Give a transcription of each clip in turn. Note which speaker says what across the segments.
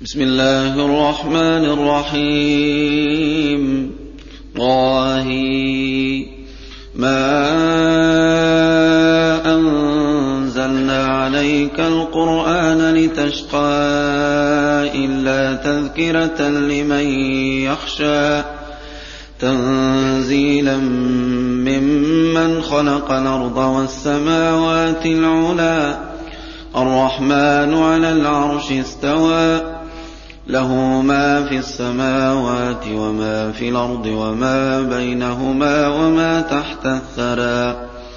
Speaker 1: بسم الله الرحمن الرحيم. طه ما أنزلنا عليك القرآن لتشقى إلا تذكرة لمن يخشى تنزيلا ممن خلق الأرض والسماوات العلى الرحمن على العرش استوى له ما في السماوات وما في الأرض وما بينهما وما تحت الثرى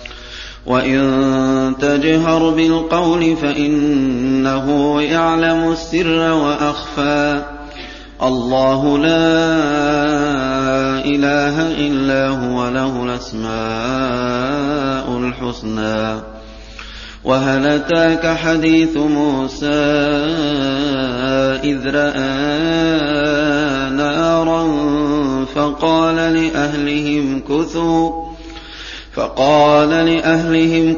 Speaker 1: وإن تجهر بالقول فإنه يعلم السر وأخفى الله لا إله إلا هو له الأسماء الحسنى. وهل أتاك حديث موسى إذ رأى نارا فقال لأهلهم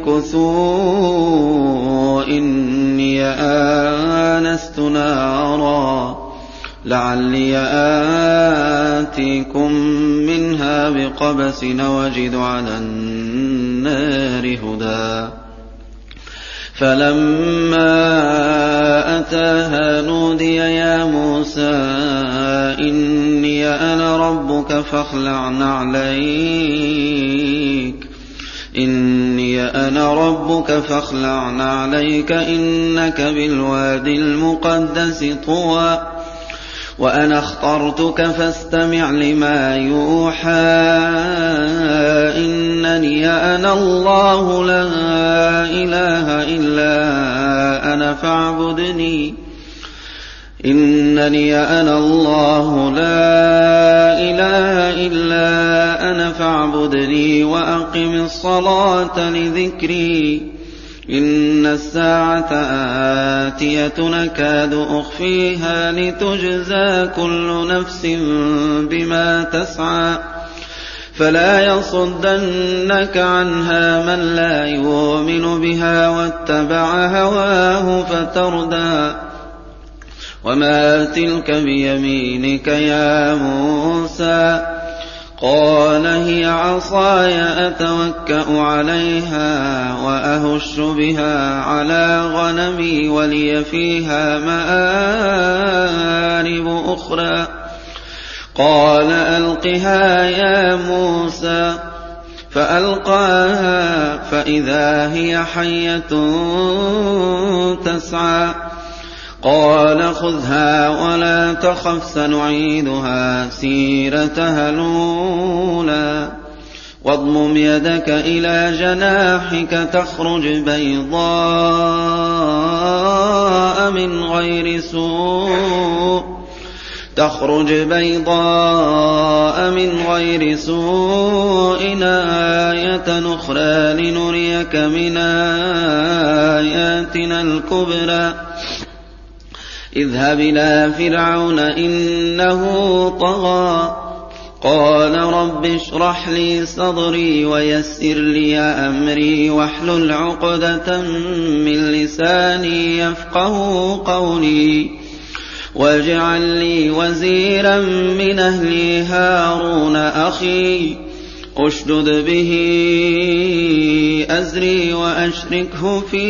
Speaker 1: كثوا إني آنست نارا لعلي آتيكم منها بقبس وجد على النار هدى. فلما أتاها نودي يا موسى إني أنا ربك فاخلع نعليك إنك بالوادي المقدس طوى وأنا اخترتك فاستمع لما يوحى إنني أنا الله لا إله إلا أنا فاعبدني وأقم الصلاة لذكري إن الساعة آتية نكاد أخفيها لتجزى كل نفس بما تسعى فلا يصدنك عنها من لا يؤمن بها واتبع هواه فتردى. وما تلك بيمينك يا موسى قال هي عصاي أتوكأ عليها وأهش بها على غنمي ولي فيها مآرب أخرى قال ألقها يا موسى فألقاها فإذا هي حية تسعى قال خذها ولا تخف سنعيدها سيرتها الأولى واضمم يدك إلى جناحك تخرج بيضاء من غير سوء آية أخرى لنريك من آياتنا الكبرى اذهب إلى فرعون إنه طغى قال رب اشرح لي صدري ويسر لي أمري واحلل عقدة من لساني يفقه قولي واجعل لي وزيرا من أهلي هارون أخي أشدد به أزري وأشركه في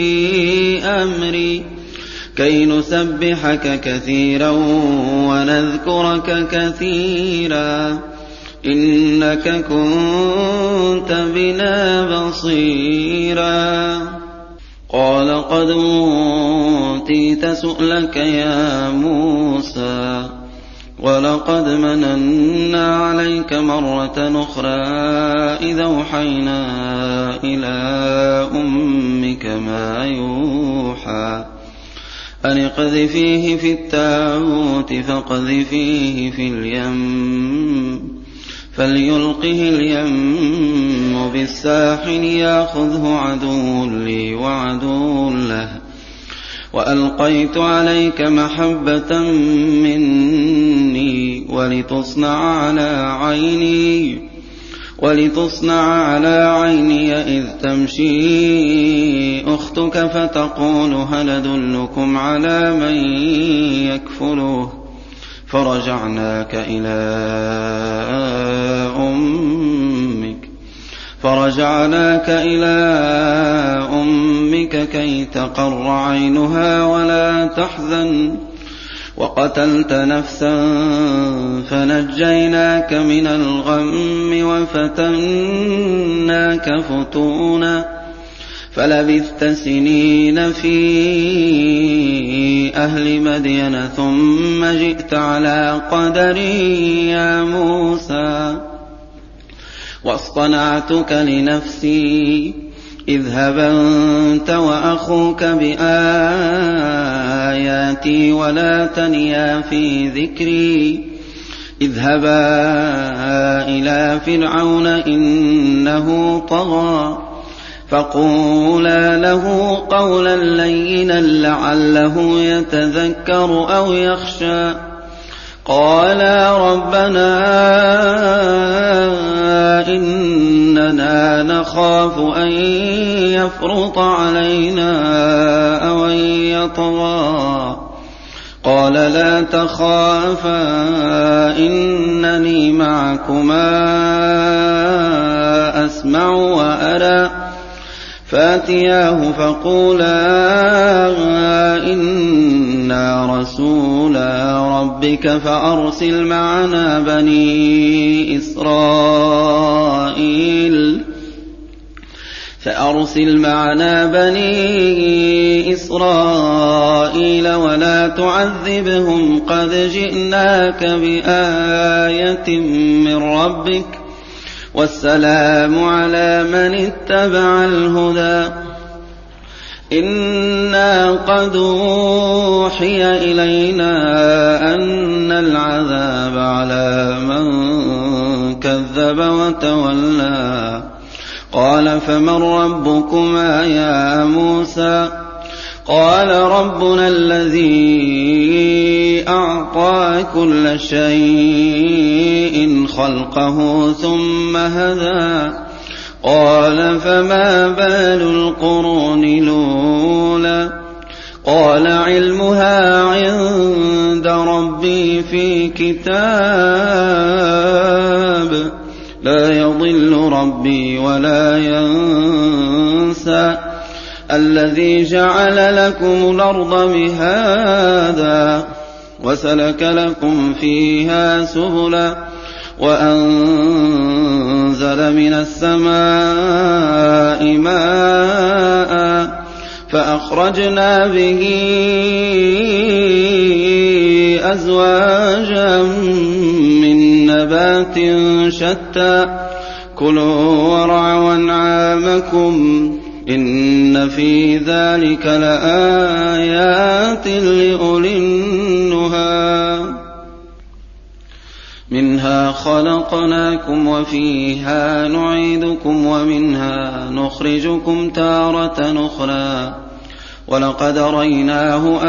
Speaker 1: أمري كي نسبحك كثيرا ونذكرك كثيرا إنك كنت بنا بصيرا. قال قد أوتيت سؤلك يا موسى ولقد مننا عليك مرة أخرى إذا أوحينا إلى أمك ما يوحى أن اقذفيه في التابوت فاقذفيه في اليم فليلقه اليم بالساحل يأخذه عدو لي وعدو له وألقيت عليك محبة مني ولتصنع على عيني ولتصنع على عيني إذ تمشي أختك فتقول هل أدلكم على من يكفله فرجعناك إلى أمك كي تقر عينها ولا تحزن وقتلت نفسا فنجيناك من الغم وفتناك فتونا فلبثت سنين في أهل مدين ثم جئت على قدري يا موسى واصطنعتك لنفسي اذهب أنت وأخوك بآياتي ولا تنيا في ذكري اذهبا إلى فرعون إنه طغى فقولا له قولا لينا لعله يتذكر أو يخشى قالا ربنا إننا نخاف أن يفرط علينا أو أن يطغى قال لا تخافا إنني معكما أسمع وأرى فاتياه فقولا إنا رسولا ربك فأرسل معنا بني إسرائيل ولا تعذبهم قد جئناك بآية من ربك والسلام على من اتبع الهدى إنا قد أوحي إلينا أن العذاب على من كذب وتولى قال فمن ربكما يا موسى قال ربنا الذي أعطى كل شيء خلقه ثم هدى قال فما بال القرون الأولى قال علمها عند ربي في كتاب لا يضل ربي ولا ينسى الذي جعل لكم الأرض مهادا وسلك لكم فيها سبلا وأنزل من السماء ماء فأخرجنا به أزواجا من نبات شتى كلوا وارعوا أنعامكم إن في ذلك لآيات لأولي النهى منها خلقناكم وفيها نعيدكم ومنها نخرجكم تارة أخرى ولقد ريناه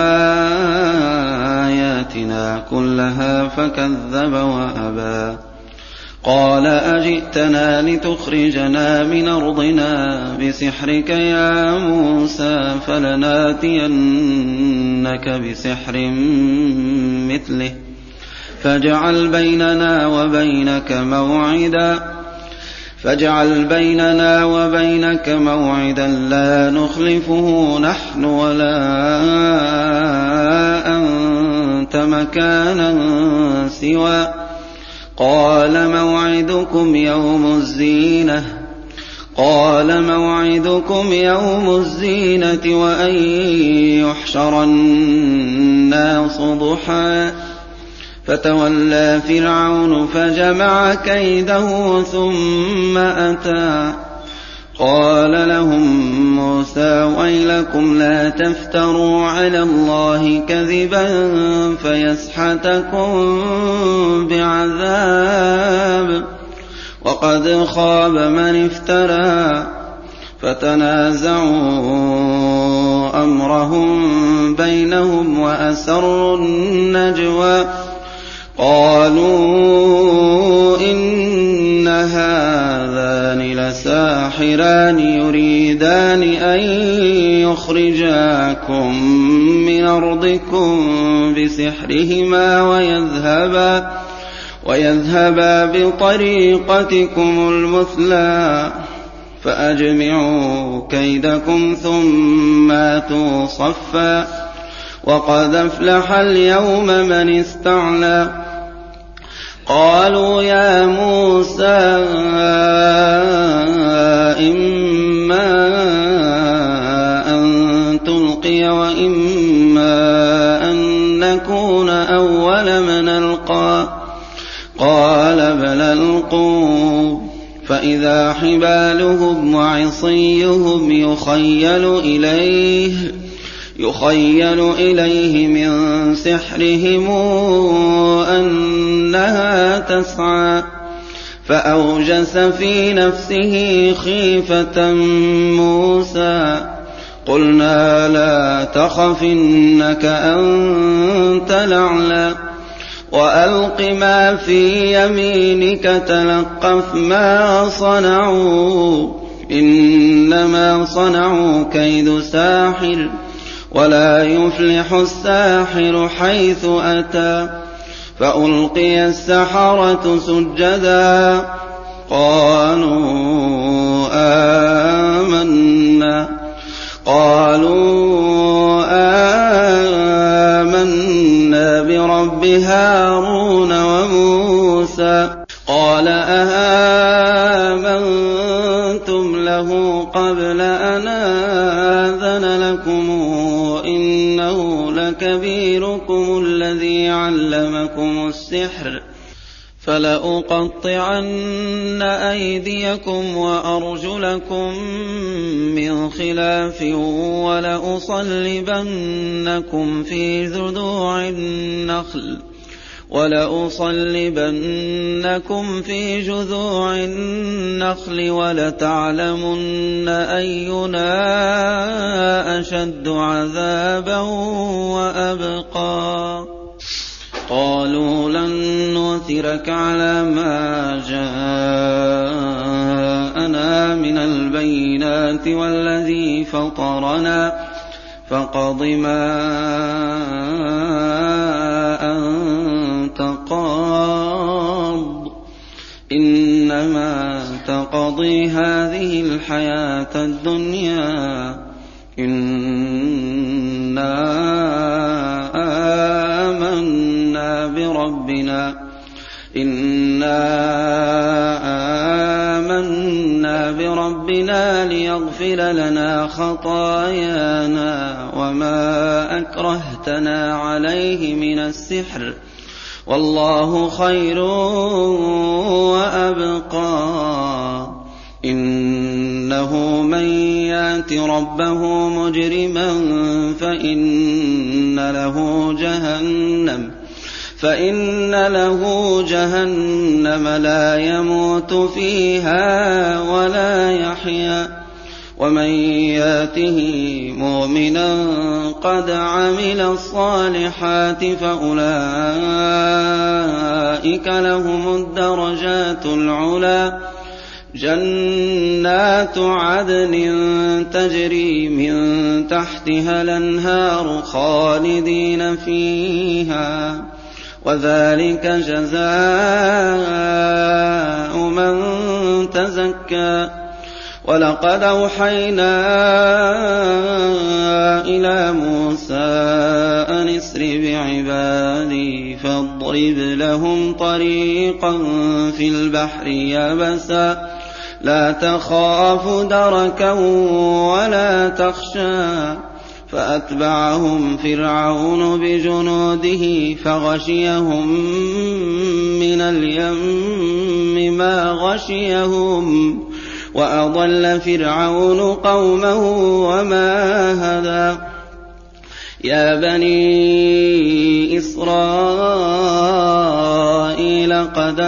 Speaker 1: آياتنا كلها فكذب وأبى قال أجئتنا لتخرجنا من أرضنا بسحرك يا موسى فلناتينك بسحر مثله فاجعل بيننا وبينك موعدا لا نخلفه نحن ولا أنت مكانا سوى قال موعدكم يوم الزينة وأن يحشر الناس ضحى فتولى فرعون فجمع كيده ثم أتى قال لهم موسى ويلكم لا تفتروا على الله كذبا فيسحتكم بعذاب وقد خاب من افترى فتنازعوا أمرهم بينهم وأسروا النجوى قالوا إن هذا يريدان أن يخرجاكم من أرضكم بسحرهما ويذهبا بطريقتكم المثلى فأجمعوا كيدكم ثم أتوا صفا وقد أفلح اليوم من استعلى قالوا يا موسى إما أن تلقي وإما أن نكون أول من ألقى قال بل ألقوا فإذا حبالهم وعصيهم يخيل إليه من سحرهم أنها تسعى فأوجس في نفسه خيفة موسى قلنا لا تخف إنك أنت الأعلى وألق ما في يمينك تلقف ما صنعوا إنما صنعوا كيد ساحر ولا يفلح الساحر حيث أتى فألقي السحرة سجدا قالوا آمنا برب هارون وموسى قال أآمنتم له قبل أن آذن لكم إنه لكبيركم الذي علمكم السحر فلأقطعن أيديكم وأرجلكم من خلاف ولأصلبنكم في جذوع النخل ولتعلمن أينا أشد عذابا وأبقى قالوا لن نؤثرك على ما جاءنا من البينات والذي فطرنا فاقض ما أنت قاض إنما تقضي هذه الحياة الدنيا إنا آمنا بربنا ليغفر لنا خطايانا وما أكرهتنا عليه من السحر والله خير وأبقى إنه من يات ربه مجرما فإن له جهنم لا يموت فيها ولا يحيا ومن ياته مؤمنا قد عمل الصالحات فأولئك لهم الدرجات العلى جنات عدن تجري من تحتها الأنهار خالدين فيها وذلك جزاء من تزكى ولقد أوحينا إلى موسى أن اسر بعبادي فاضرب لهم طريقا في البحر يبسا لا تخاف دركا ولا تخشى فأتبعهم فرعون بجنوده فغشيهم من اليم ما غشيهم وأضل فرعون قومه وما هدى يا بني إسرائيل قد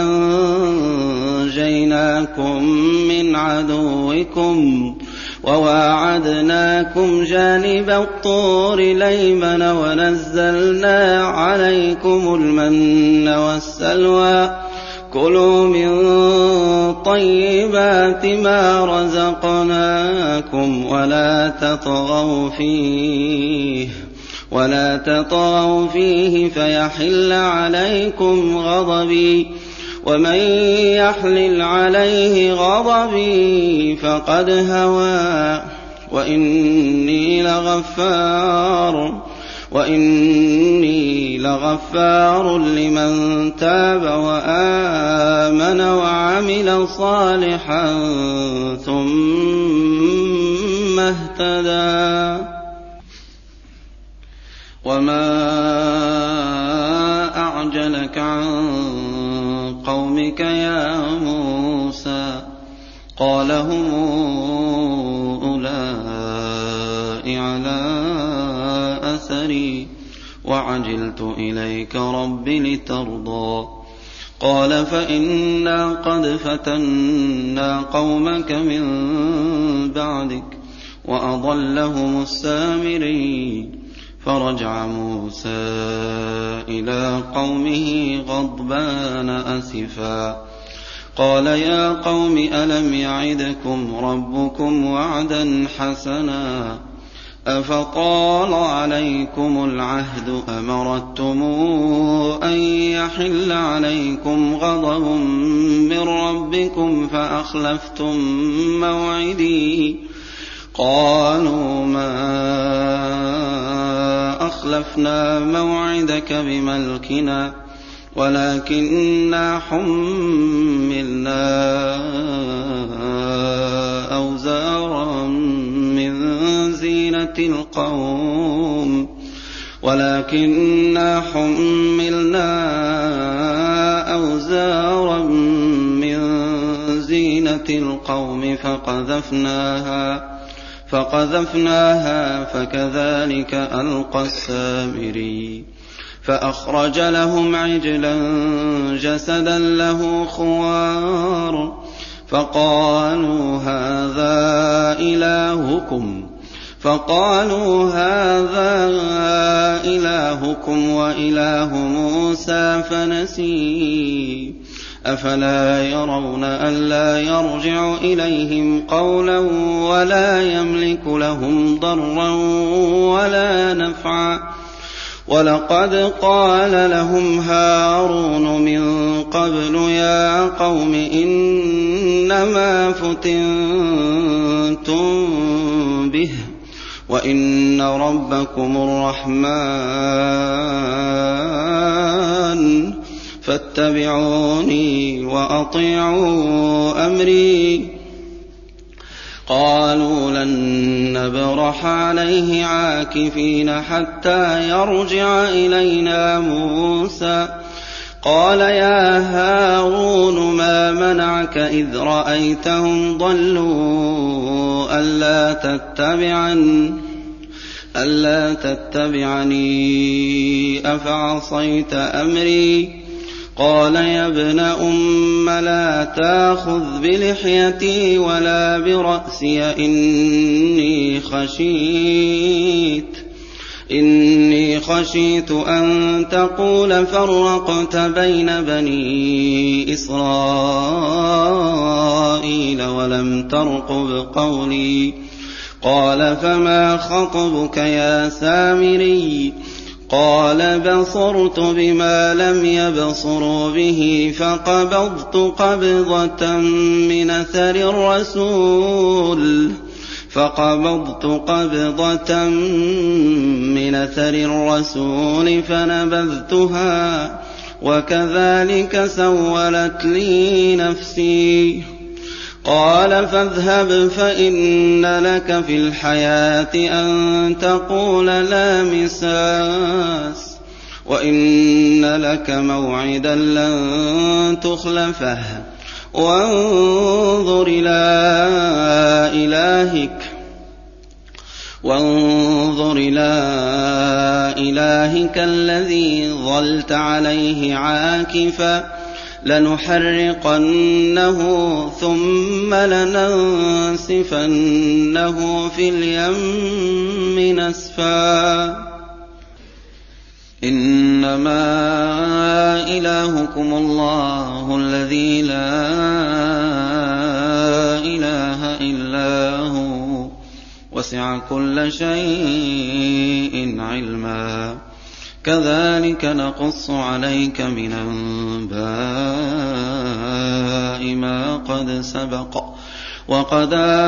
Speaker 1: أنجيناكم من عدوكم وواعدناكم جانب الطور الأيمن ونزلنا عليكم المن والسلوى كُلُوا مِن طَيِّبَاتِ مَا رَزَقْنَاكُمْ وَلَا تَطْغَوْا فِيهِ فَيَحِلَّ عَلَيْكُمْ غَضَبِي ۖ وَمَن يَحْلِلْ عَلَيْهِ غَضَبِي فَقَدْ هَوَىٰ وَإِنِّي لَغَفَّارٌ لِّمَن تَابَ وَآمَنَ وَعَمِلَ صَالِحًا ثُمَّ اهْتَدَىٰ. وَمَا أَعْجَلَكَ عَن قَوْمِكَ يَا مُوسَىٰ قَالَ هُمْ أُولَاءِ عَلَىٰ أَثَرِي وَعَجِلْتُ إِلَيْكَ رَبِّ لِتَرْضَىٰ. قَالَ فَإِنَّا قَدْ فَتَنَّا قَوْمَكَ مِن بَعْدِكَ وَأَضَلَّهُمُ السَّامِرِيُّ. فرجع موسى إلى قومه غضبان أسفا قال يا قوم ألم يعدكم ربكم وعدا حسنا أفطال عليكم العهد أمرتم أن يحل عليكم غضب من ربكم فأخلفتم موعدي. قالوا ما أخلفنا موعدك بملكنا ولكننا حملنا أوزارا من زينة القوم فقذفناها فكذلك ألقى السامري. فأخرج لهم عجلا جسدا له خوار فقالوا هذا إلهكم وإله موسى فنسي. أفلا يرون ألا يرجع إليهم قولا ولا يملك لهم ضرا ولا نفعا. ولقد قال لهم هارون من قبل يا قوم إنما فتنتم به وإن ربكم الرحمن فاتبعوني وأطيعوا أمري. قالوا لن نبرح عليه عاكفين حتى يرجع إلينا موسى. قال يا هارون ما منعك إذ رأيتهم ضلوا ألا تتبعني أفعصيت أمري. قال يا ابن أم لا تأخذ بلحيتي ولا برأسي إني خشيت أن تقول فرقت بين بني إسرائيل ولم ترقب قولي. قال فما خطبك يا سامري؟ قال بصرت بما لم يبصروا به فقبضت قبضة من أثر الرسول فنبذتها وكذلك سولت لي نفسي. قال فاذهب فإن لك في الحياة أن تقول لا مساس وإن لك موعدا لن تخلفه وانظر إلى إلهك الذي ظلت عليه عاكفا لنحرقنه ثم لننسفنه في اليم نسفا. إنما إلهكم الله الذي لا إله إلا هو وسع كل شيء علما كذلك نقص عليك من أنباء ما قد سبق وقد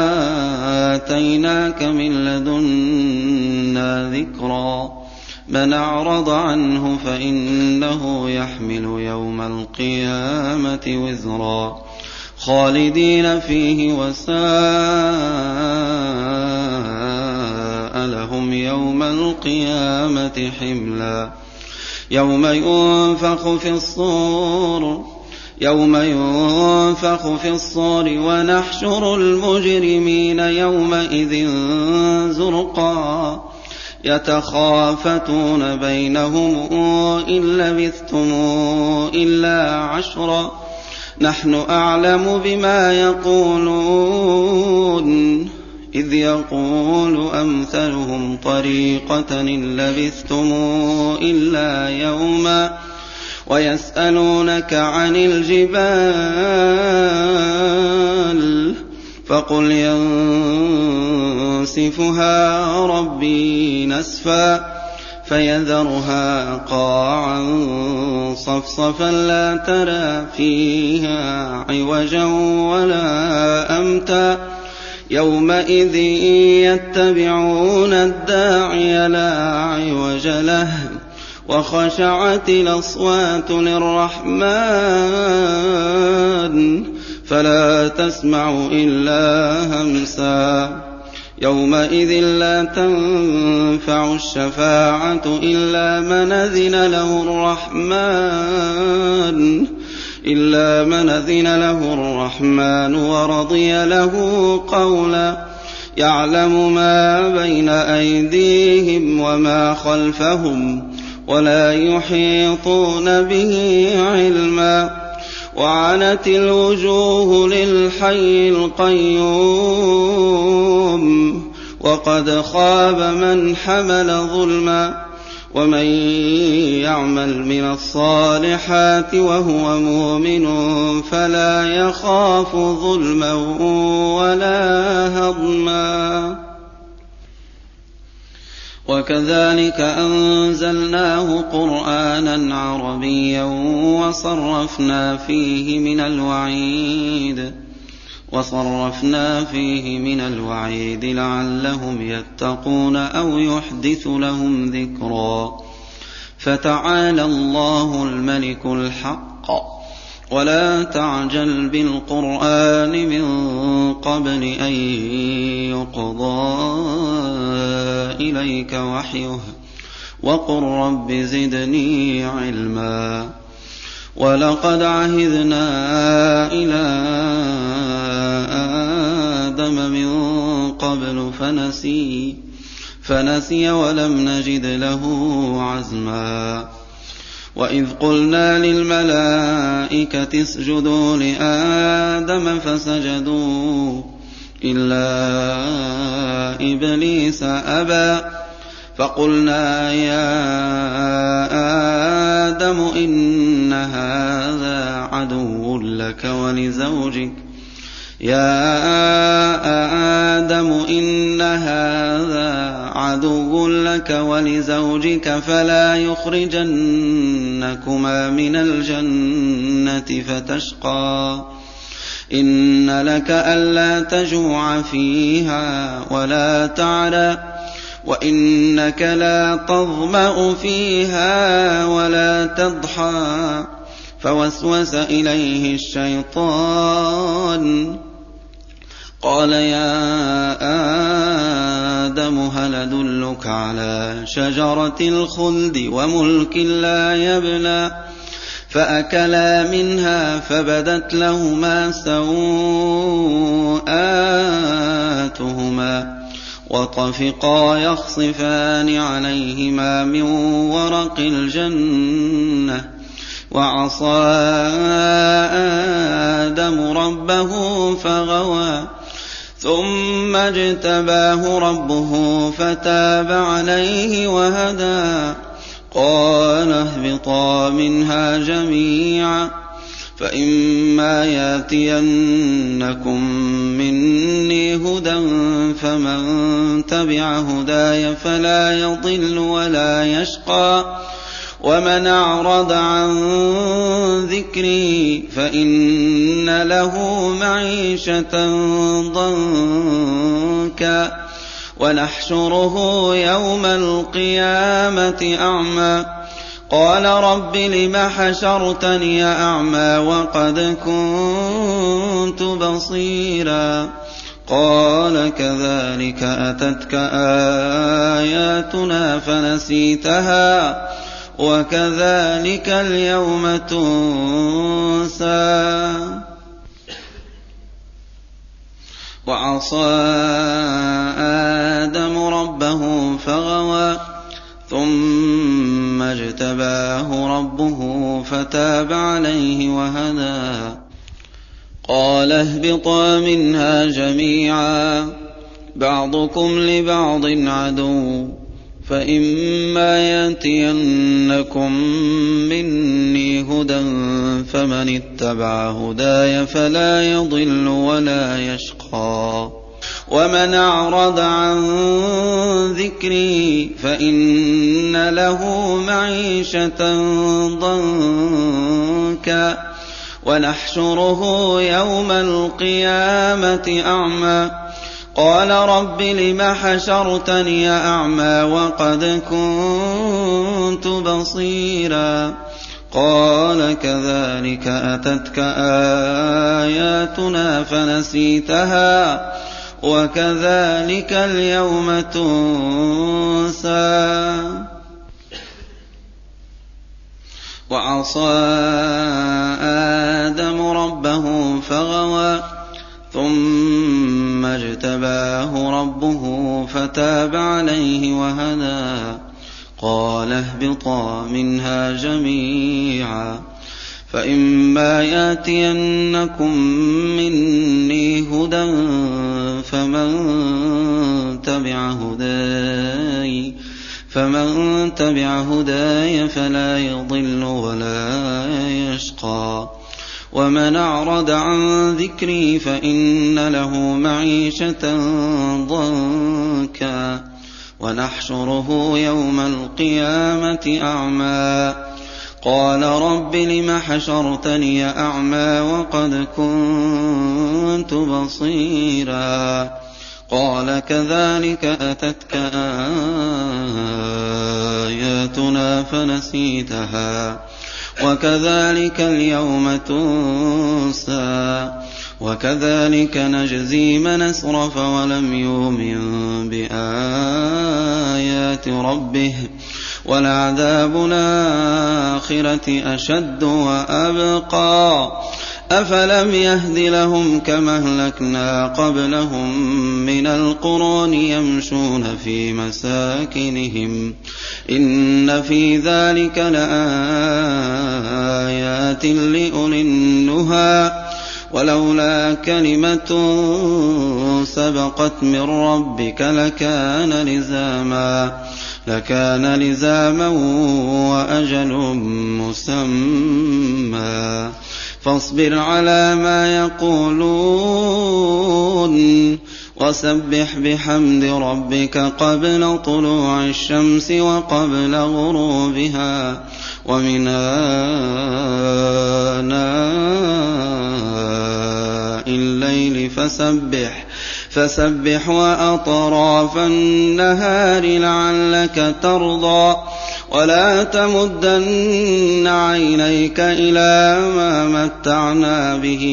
Speaker 1: آتيناك من لدنا ذكرا من أعرض عنه فإنه يحمل يوم القيامة وزرا خالدين فيه وساء لهم يوم القيامة حملا يوم ينفخ في الصور ونحشر المجرمين يومئذ زرقا يتخافتون بينهم إن لبثتم إلا عشرا نحن أعلم بما يقولون إذ يقول أمثلهم طريقة إن لبثتم إلا يوما ويسألونك عن الجبال فقل ينسفها ربي نسفا فيذرها قاعا صفصفا لا ترى فيها عوجا ولا أمتا يومئذ يتبعون الداعي لا عوج له وخشعت الأصوات للرحمن فلا تسمع إلا همسا يومئذ لا تنفع الشفاعة إلا من أذن له الرحمن ورضي له قولا يعلم ما بين أيديهم وما خلفهم ولا يحيطون به علما وعنت الوجوه للحي القيوم وقد خاب من حمل ظلما ومن يعمل من الصالحات وهو مؤمن فلا يخاف ظلما ولا هضما وكذلك أنزلناه قرآنا عربيا وصرفنا فيه من الوعيد لعلهم يتقون أو يحدث لهم ذكرا فتعالى الله الملك الحق ولا تعجل بالقرآن من قبل أن يقضى إليك وحيه وقل رب زدني علما ولقد عهدنا إلى آدم من قبل فنسي ولم نجد له عزما وإذ قلنا للملائكة اسجدوا لآدم فسجدوا إلا إبليس أبى فقلنا يا آدم إن هذا عدو لك ولزوجك فلا يخرجنكما من الجنة فتشقى إن لك ألا تجوع فيها ولا تعرى وإنك لا تظمأ فيها ولا تضحى فوسوس إليه الشيطان قال يا آدم هل أدلك على شجرة الخلد وملك لا يبلى فأكلا منها فبدت لهما سوآتهما وطفقا يخصفان عليهما من ورق الجنة وعصى آدم ربه فغوى ثم اجتباه ربه فتاب عليه وهدى قال اهبطا منها جميعا فإما ياتينكم مني هدى فمن تبع هداي فلا يضل ولا يشقى ومن أعرض عن ذكري فإن له معيشة ضنكا ونحشره يوم القيامة أعمى قال رب لم حشرتني أعمى وقد كنت بصيرا قال كذلك أتتك آياتنا فنسيتها وكذلك اليوم تنسى وعصى آدم ربه فغوى ثم اجتباه ربه فتاب عليه وهدى قال اهبطا منها جميعا بعضكم لبعض عدو فإما يأتينكم مني هدى فمن اتبع هداي فلا يضل ولا يشقى ومن أعرض عن ذكري فإن له معيشة ضنكا ونحشره يوم القيامة أعمى قال رب لم حشرتني أعمى وقد كنت بصيرا قال كذلك أتتك آياتنا فنسيتها وكذلك اليوم تنسى وعصى آدم ربه فغوى ثم اجتباه ربه فتاب عليه وهدى قال اهبطا منها جميعا فإما يأتينكم مني هدى فمن تبع هداي فلا يضل ولا يشقى ومن أعرض عن ذكري فإن له معيشة ضنكا ونحشره يوم القيامة أعمى قال رب لم حشرتني أعمى وقد كنت بصيرا قال كذلك أتتك آياتنا فنسيتها وكذلك اليوم تنسى وكذلك نجزي من أسرف ولم يؤمن بآيات ربه ولعذاب الآخرة أشد وأبقى أفلم يهد لهم كما أهلكنا قبلهم من القرون يمشون في مساكنهم إن في ذلك لآيات لأولي النهى ولولا كلمة سبقت من ربك لكان لزاما وأجل مسمى فاصبر على ما يقولون وسبح بحمد ربك قبل طلوع الشمس وقبل غروبها ومن آناء الليل فسبح وأطراف النهار لعلك ترضى ولا تمدن عينيك إلى ما متعنا به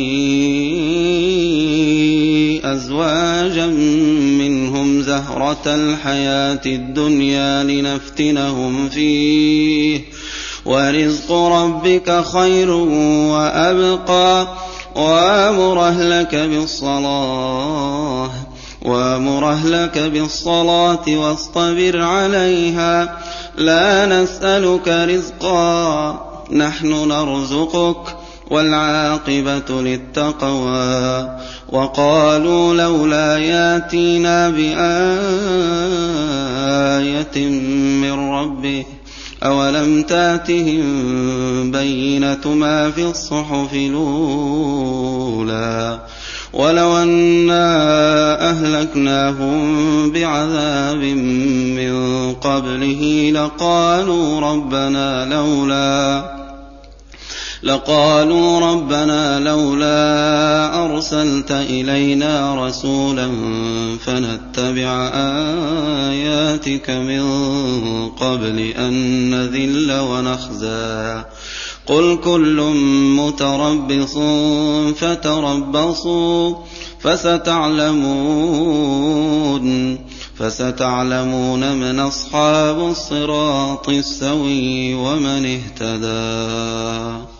Speaker 1: أزواجا منهم زهرة الحياة الدنيا لنفتنهم فيه ورزق ربك خير وأبقى وأمر أهلك بالصلاة واصطبر عليها لا نسألك رزقا نحن نرزقك والعاقبة للتقوى وقالوا لولا ياتينا بآية من ربه أَوَلَمْ تَأْتِهِم بَيِّنَةُ مَا فِي الصُّحُفِ الْأُولَىٰ وَلَوْ أَنَّا أَهْلَكْنَاهُم بِعَذَابٍ مِّن قَبْلِهِ لَقَالُوا رَبَّنَا لَوْلَا أَرْسَلْتَ إِلَيْنَا رَسُولًا فَنَتَّبِعَ آيَاتِكَ مِن قَبْلِ أَن نَّذِلَّ وَنَخْزَىٰ قُلْ كُلٌّ مُّتَرَبِّصٌ فَتَرَبَّصُوا فَسَتَعْلَمُونَ مَنْ أَصْحَابُ الصِّرَاطِ السَّوِيِّ وَمَنِ اهْتَدَىٰ